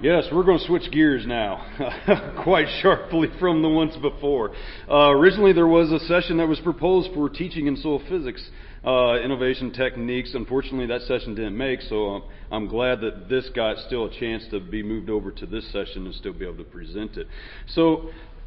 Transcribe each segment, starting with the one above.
Yes, we're going to switch gears now, quite sharply from the ones before. Originally, there was a session that was proposed for teaching in soil physics innovation techniques. Unfortunately, that session didn't make, so I'm glad that this got still a chance to be moved over to this session and still be able to present it. So,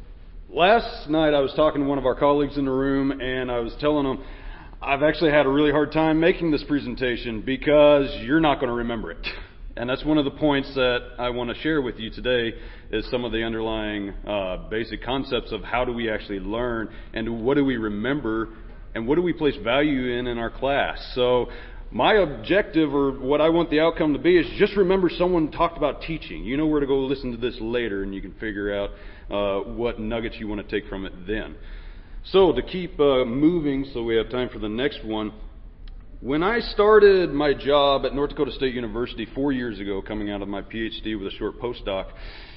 last night I was talking to one of our colleagues in the room, and I was telling him, I've actually had a really hard time making this presentation because you're not going to remember it. And that's one of the points that I want to share with you today is some of the underlying basic concepts of how do we actually learn and what do we remember and what do we place value in our class. So my objective or what I want the outcome to be is just remember someone talked about teaching. You know where to go listen to this later and you can figure out what nuggets you want to take from it then. So to keep moving so we have time for the next one, when I started my job at North Dakota State University 4 years ago, coming out of my PhD with a short postdoc,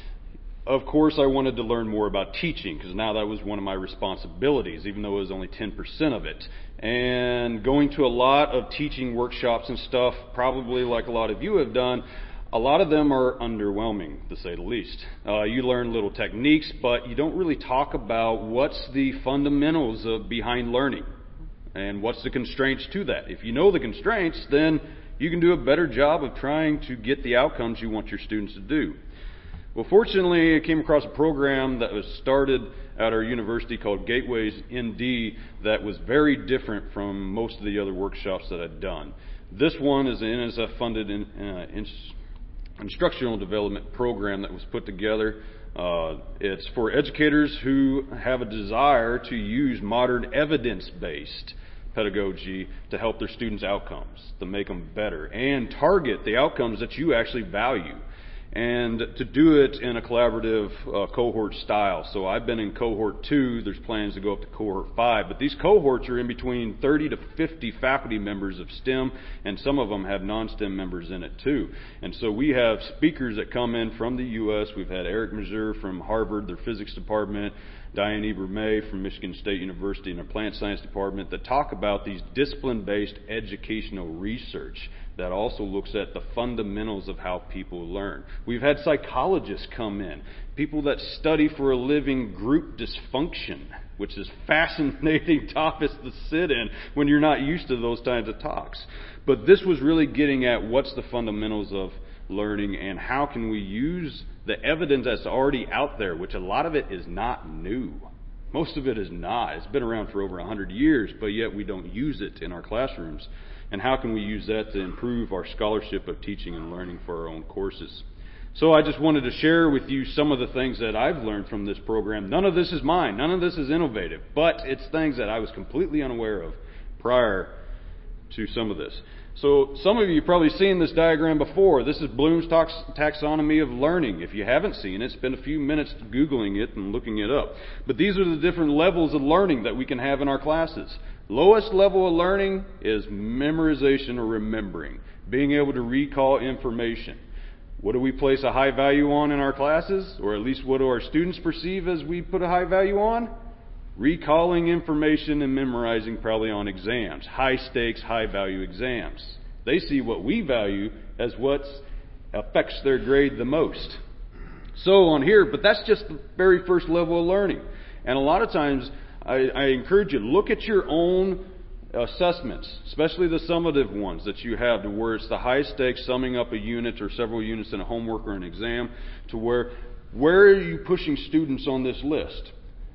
of course I wanted to learn more about teaching because now that was one of my responsibilities, even though it was only 10% of it. And going to a lot of teaching workshops and stuff, probably like a lot of you have done, a lot of them are underwhelming, to say the least. You learn little techniques, but you don't really talk about what's the fundamentals behind learning. And what's the constraints to that? If you know the constraints, then you can do a better job of trying to get the outcomes you want your students to do. Well, fortunately, I came across a program that was started at our university called Gateways ND that was very different from most of the other workshops that I'd done. This one is an NSF-funded instructional development program that was put together. It's for educators who have a desire to use modern evidence-based pedagogy to help their students' outcomes, to make them better, and target the outcomes that you actually value, and to do it in a collaborative cohort style. So I've been in cohort 2, there's plans to go up to cohort 5, but these cohorts are in between 30 to 50 faculty members of STEM, and some of them have non-STEM members in it too. And so we have speakers that come in from the U.S. We've had Eric Mazur from Harvard, their physics department, Diane Eber-May from Michigan State University in their plant science department that talk about these discipline-based educational research that also looks at the fundamentals of how people learn. We've had psychologists come in, people that study for a living group dysfunction, which is fascinating topics to sit in when you're not used to those kinds of talks. But this was really getting at what's the fundamentals of learning and how can we use the evidence that's already out there, which a lot of it is not new. Most of it is not. It's been around for over 100 years, but yet we don't use it in our classrooms. And how can we use that to improve our scholarship of teaching and learning for our own courses? So I just wanted to share with you some of the things that I've learned from this program. None of this is mine. None of this is innovative. But it's things that I was completely unaware of prior to some of this. So some of you have probably seen this diagram before. This is Bloom's taxonomy of learning. If you haven't seen it, spend a few minutes Googling it and looking it up. But these are the different levels of learning that we can have in our classes. Lowest level of learning is memorization or remembering, being able to recall information. What do we place a high value on in our classes? Or at least what do our students perceive as we put a high value on? Recalling information and memorizing probably on exams. High stakes, high value exams. They see what we value as what affects their grade the most. So on here, but that's just the very first level of learning. And a lot of times, I encourage you, look at your own assessments, especially the summative ones that you have, to where it's the high stakes, summing up a unit or several units in a homework or an exam, to where are you pushing students on this list?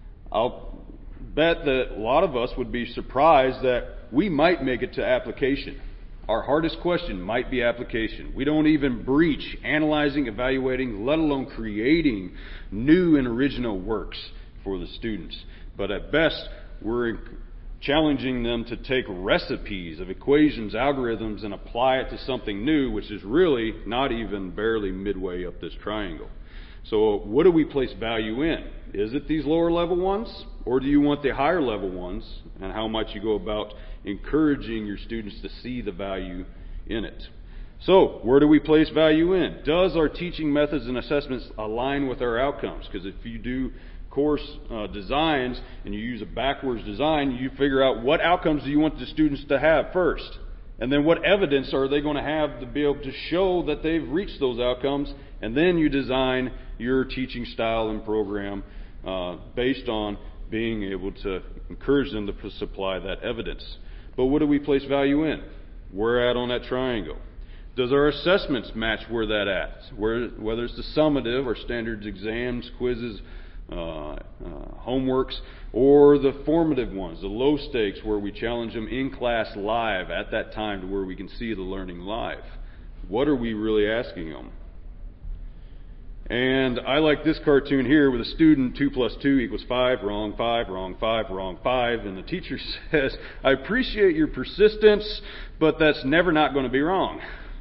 I'll bet that a lot of us would be surprised that we might make it to application. Our hardest question might be application. We don't even breach analyzing, evaluating, let alone creating new and original works for the students. But at best, we're challenging them to take recipes of equations, algorithms, and apply it to something new, which is really not even barely midway up this triangle. So what do we place value in? Is it these lower level ones? Or do you want the higher level ones? And how might you go about encouraging your students to see the value in it? So, where do we place value in? Does our teaching methods and assessments align with our outcomes? Because if you do course designs and you use a backwards design, you figure out what outcomes do you want the students to have first. And then what evidence are they going to have to be able to show that they've reached those outcomes? And then you design your teaching style and program based on being able to encourage them to supply that evidence. But what do we place value in? Where at on that triangle? Does our assessments match where that at? Whether it's the summative or standards exams, quizzes, homeworks, or the formative ones, the low stakes where we challenge them in class live at that time to where we can see the learning live. What are we really asking them? And I like this cartoon here with a student, 2 + 2 = 5, wrong, 5, wrong, 5, wrong, 5. And the teacher says, I appreciate your persistence, but that's never not going to be wrong.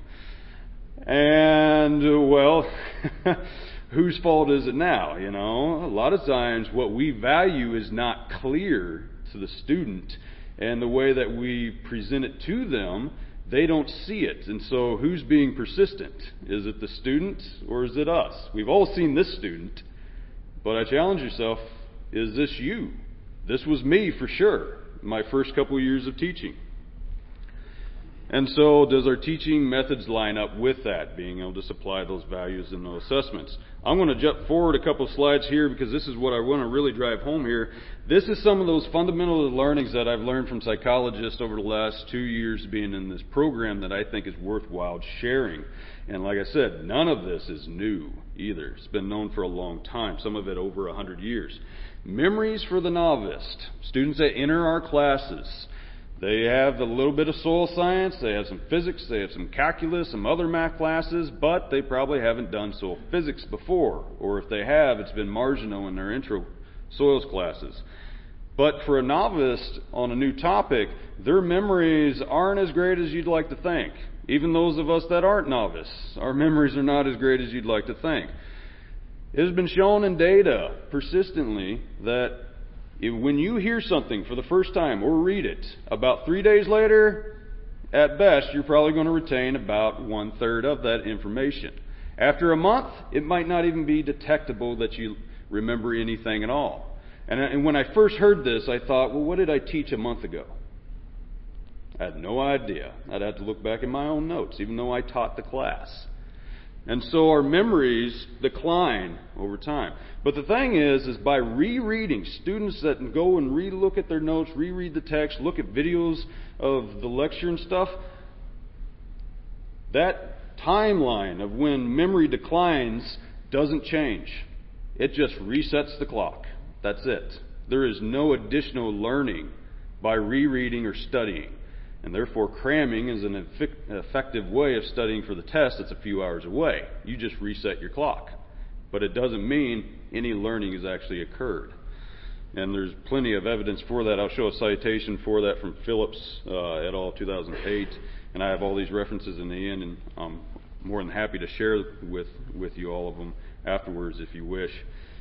And, well, whose fault is it now? You know, a lot of times what we value is not clear to the student, and the way that we present it to them, they don't see it. And so who's being persistent? Is it the student or is it us? We've all seen this student, but I challenge yourself, is this you? This was me for sure, my first couple of years of teaching. And so does our teaching methods line up with that, being able to supply those values in those assessments? I'm going to jump forward a couple of slides here because this is what I want to really drive home here. This is some of those fundamental learnings that I've learned from psychologists over the last 2 years being in this program that I think is worthwhile sharing. And like I said, none of this is new either. It's been known for a long time, some of it over 100 years. Memories for the novice. Students that enter our classes, they have a little bit of soil science, they have some physics, they have some calculus, some other math classes, but they probably haven't done soil physics before. Or if they have, it's been marginal in their intro soils classes. But for a novice on a new topic, their memories aren't as great as you'd like to think. Even those of us that aren't novice, our memories are not as great as you'd like to think. It has been shown in data persistently that when you hear something for the first time or read it, about 3 days later, at best, you're probably going to retain about 1/3 of that information. After a month, it might not even be detectable that you remember anything at all. And when I first heard this, I thought, well, what did I teach a month ago? I had no idea. I'd have to look back in my own notes, even though I taught the class. And so our memories decline over time. But the thing is by rereading, students that go and re-look at their notes, reread the text, look at videos of the lecture and stuff, that timeline of when memory declines doesn't change. It just resets the clock. That's it. There is no additional learning by rereading or studying. And therefore, cramming is an effective way of studying for the test that's a few hours away. You just reset your clock. But it doesn't mean any learning has actually occurred. And there's plenty of evidence for that. I'll show a citation for that from Phillips et al. 2008. And I have all these references in the end, and I'm more than happy to share with you all of them afterwards if you wish.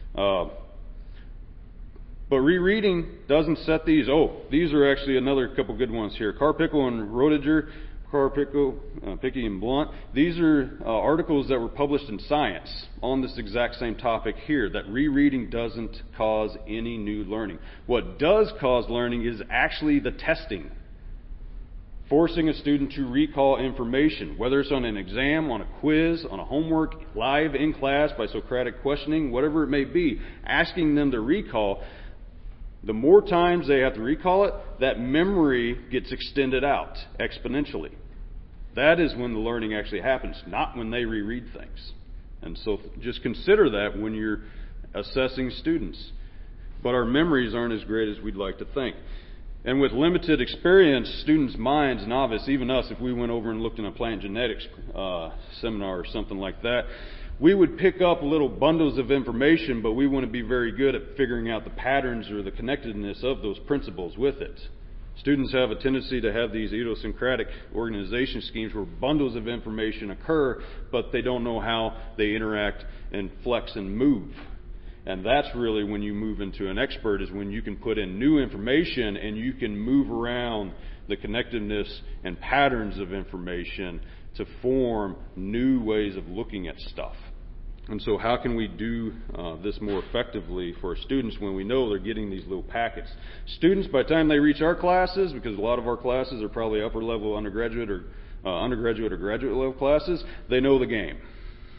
But rereading doesn't set these. These are actually another couple good ones here. Carpickle and Roediger, Pickey and Blunt. These are articles that were published in Science on this exact same topic here, that rereading doesn't cause any new learning. What does cause learning is actually the testing. Forcing a student to recall information, whether it's on an exam, on a quiz, on a homework, live in class by Socratic questioning, whatever it may be, asking them to recall. The more times they have to recall it, that memory gets extended out exponentially. That is when the learning actually happens, not when they reread things. And so just consider that when you're assessing students. But our memories aren't as great as we'd like to think. And with limited experience, students' minds, novice, even us, if we went over and looked in a plant genetics seminar or something like that, we would pick up little bundles of information, but we wouldn't be very good at figuring out the patterns or the connectedness of those principles with it. Students have a tendency to have these idiosyncratic organization schemes where bundles of information occur, but they don't know how they interact and flex and move. And that's really when you move into an expert, is when you can put in new information and you can move around the connectedness and patterns of information to form new ways of looking at stuff. And so how can we do this more effectively for our students when we know they're getting these little packets? Students, by the time they reach our classes, because a lot of our classes are probably upper level undergraduate or graduate level classes, they know the game.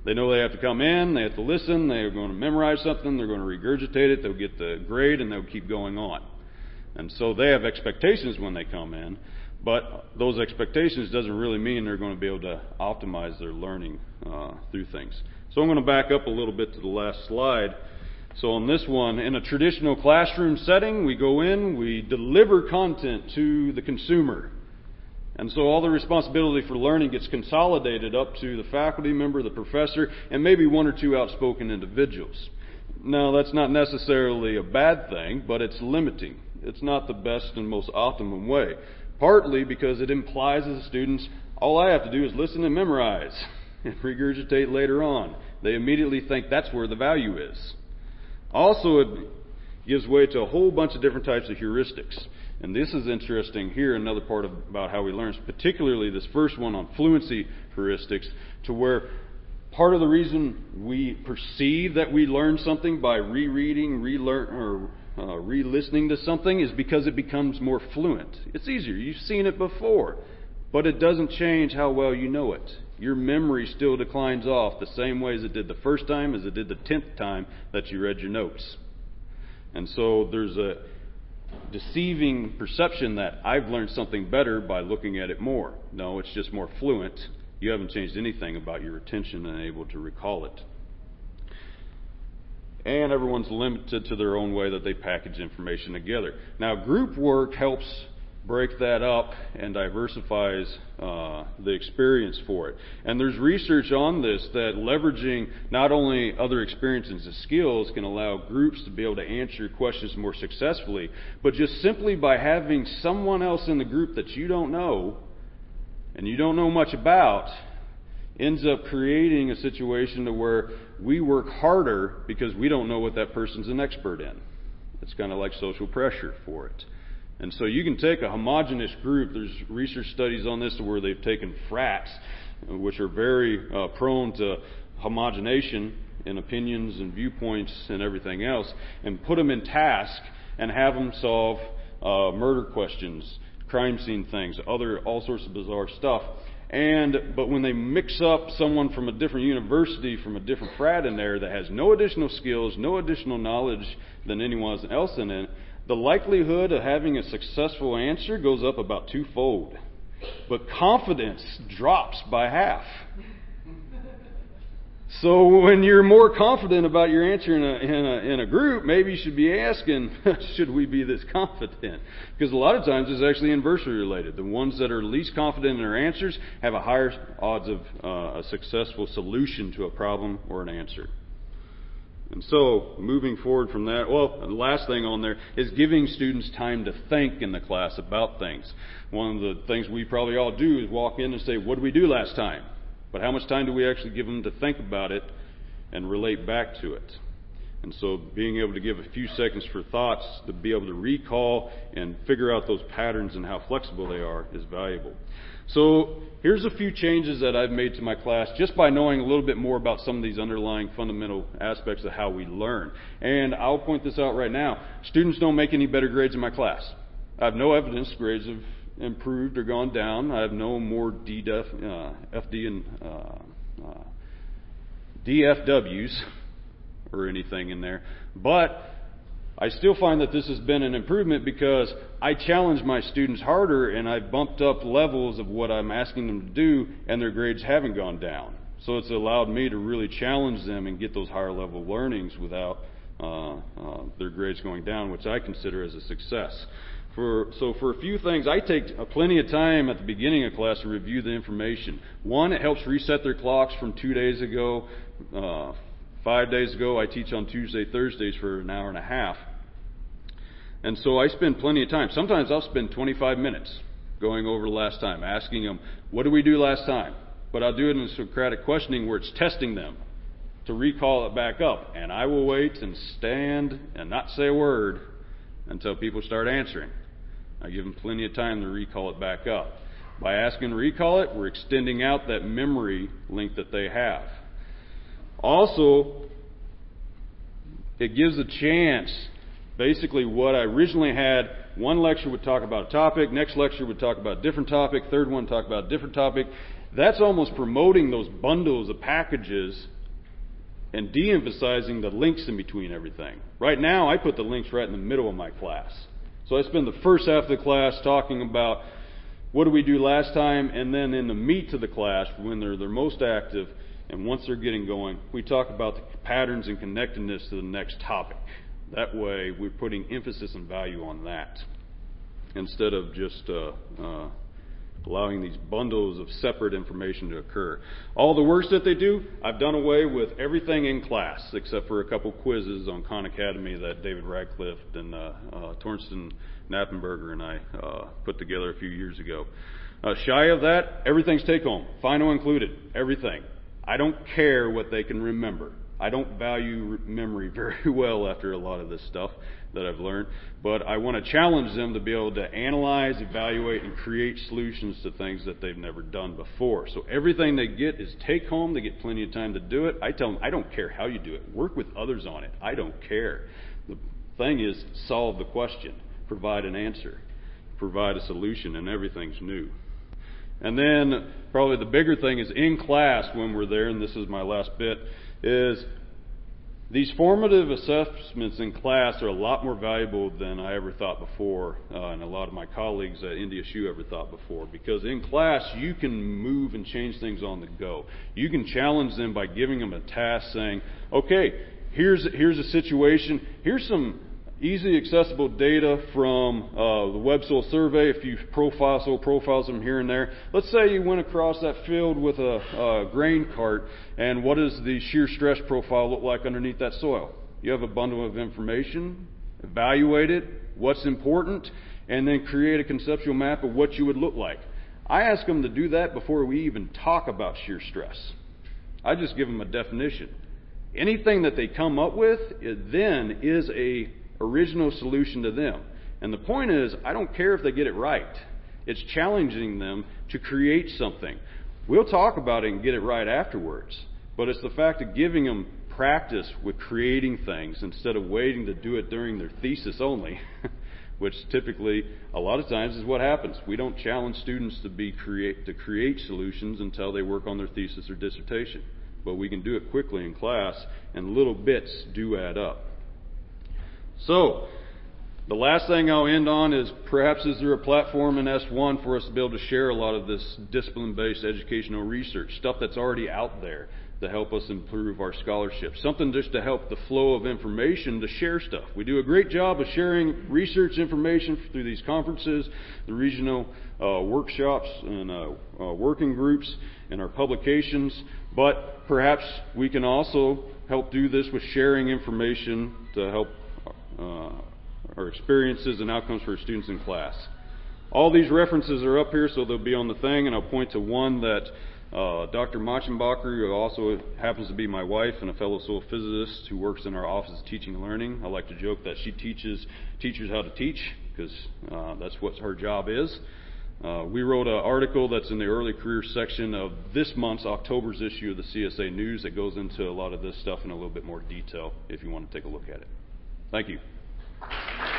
They know they have to come in, they have to listen, they're going to memorize something, they're going to regurgitate it, they'll get the grade, and they'll keep going on. And so they have expectations when they come in, but those expectations doesn't really mean they're going to be able to optimize their learning through things. So I'm going to back up a little bit to the last slide. So on this one, in a traditional classroom setting, we go in, we deliver content to the consumer. And so all the responsibility for learning gets consolidated up to the faculty member, the professor, and maybe one or two outspoken individuals. Now, that's not necessarily a bad thing, but it's limiting. It's not the best and most optimum way. Partly because it implies to the students, all I have to do is listen and memorize and regurgitate later on. They immediately think that's where the value is. Also, it gives way to a whole bunch of different types of heuristics. And this is interesting here, another part about how we learn, particularly this first one on fluency heuristics, to where part of the reason we perceive that we learn something by rereading, re-listening to something is because it becomes more fluent. It's easier. You've seen it before, but it doesn't change how well you know it. Your memory still declines off the same way as it did the first time, as it did the 10th time that you read your notes. And so there's a deceiving perception that I've learned something better by looking at it more. No, it's just more fluent. You haven't changed anything about your retention and able to recall it. And everyone's limited to their own way that they package information together. Now, group work helps break that up and diversifies the experience for it. And there's research on this that leveraging not only other experiences and skills can allow groups to be able to answer questions more successfully, but just simply by having someone else in the group that you don't know and you don't know much about ends up creating a situation to where we work harder because we don't know what that person's an expert in. It's kind of like social pressure for it. And so you can take a homogeneous group. There's research studies on this where they've taken frats, which are very prone to homogenation in opinions and viewpoints and everything else, and put them in task and have them solve murder questions, crime scene things, all sorts of bizarre stuff. But when they mix up someone from a different university, from a different frat in there that has no additional skills, no additional knowledge than anyone else in it, the likelihood of having a successful answer goes up about twofold. But confidence drops by half. So when you're more confident about your answer in a group, maybe you should be asking, should we be this confident? Because a lot of times it's actually inversely related. The ones that are least confident in their answers have a higher odds of a successful solution to a problem or an answer. And so, moving forward from that, the last thing on there is giving students time to think in the class about things. One of the things we probably all do is walk in and say, what did we do last time? But how much time do we actually give them to think about it and relate back to it? And so being able to give a few seconds for thoughts, to be able to recall and figure out those patterns and how flexible they are is valuable. So here's a few changes that I've made to my class just by knowing a little bit more about some of these underlying fundamental aspects of how we learn. And I'll point this out right now. Students don't make any better grades in my class. I have no evidence grades have improved or gone down. I have no more FD and DFWs or anything in there. But I still find that this has been an improvement because I challenge my students harder and I've bumped up levels of what I'm asking them to do, and their grades haven't gone down. So it's allowed me to really challenge them and get those higher level learnings without their grades going down, which I consider as a success. For a few things, I take plenty of time at the beginning of class to review the information. One, it helps reset their clocks from 2 days ago. 5 days ago, I teach on Tuesday, Thursdays for an hour and a half. And so I spend plenty of time. Sometimes I'll spend 25 minutes going over last time, asking them, what did we do last time? But I'll do it in Socratic questioning where it's testing them to recall it back up. And I will wait and stand and not say a word until people start answering. I give them plenty of time to recall it back up. By asking to recall it, we're extending out that memory link that they have. Also, it gives a chance. Basically, what I originally had, one lecture would talk about a topic, next lecture would talk about a different topic, third one talk about a different topic. That's almost promoting those bundles of packages and de-emphasizing the links in between everything. Right now, I put the links right in the middle of my class. So I spend the first half of the class talking about what did we do last time, and then in the meat of the class, when they're most active, and once they're getting going, we talk about the patterns and connectedness to the next topic. That way, we're putting emphasis and value on that, instead of just allowing these bundles of separate information to occur. All the works that they do, I've done away with everything in class, except for a couple quizzes on Khan Academy that David Radcliffe and Torsten Knappenberger and I put together a few years ago. Shy of that, everything's take home, final included, everything. I don't care what they can remember. I don't value memory very well after a lot of this stuff that I've learned, but I want to challenge them to be able to analyze, evaluate, and create solutions to things that they've never done before. So everything they get is take home. They get plenty of time to do it. I tell them, I don't care how you do it. Work with others on it. I don't care. The thing is, solve the question. Provide an answer. Provide a solution, and everything's new. And then probably the bigger thing is in class when we're there, and this is my last bit, is these formative assessments in class are a lot more valuable than I ever thought before, and a lot of my colleagues at NDSU ever thought before. Because in class, you can move and change things on the go. You can challenge them by giving them a task saying, okay, here's a situation, here's some easily accessible data from the Web Soil Survey. If you profiles them here and there. Let's say you went across that field with a grain cart, and what does the shear stress profile look like underneath that soil? You have a bundle of information, evaluate it, what's important, and then create a conceptual map of what you would look like. I ask them to do that before we even talk about shear stress. I just give them a definition. Anything that they come up with then is a original solution to them. And the point is, I don't care if they get it right. It's challenging them to create something. We'll talk about it and get it right afterwards. But it's the fact of giving them practice with creating things instead of waiting to do it during their thesis only, which typically, a lot of times, is what happens. We don't challenge students to create solutions until they work on their thesis or dissertation. But we can do it quickly in class, and little bits do add up. So, the last thing I'll end on is perhaps is there a platform in S1 for us to be able to share a lot of this discipline-based educational research, stuff that's already out there to help us improve our scholarship. Something just to help the flow of information to share stuff. We do a great job of sharing research information through these conferences, the regional workshops and working groups, and our publications, but perhaps we can also help do this with sharing information to help our experiences and outcomes for students in class. All these references are up here, so they'll be on the thing, and I'll point to one that Dr. Machenbacher, who also happens to be my wife and a fellow soil physicist who works in our Office of Teaching and Learning. I like to joke that she teaches teachers how to teach, because that's what her job is. We wrote an article that's in the early career section of this month's October's issue of the CSA News that goes into a lot of this stuff in a little bit more detail if you want to take a look at it. Thank you.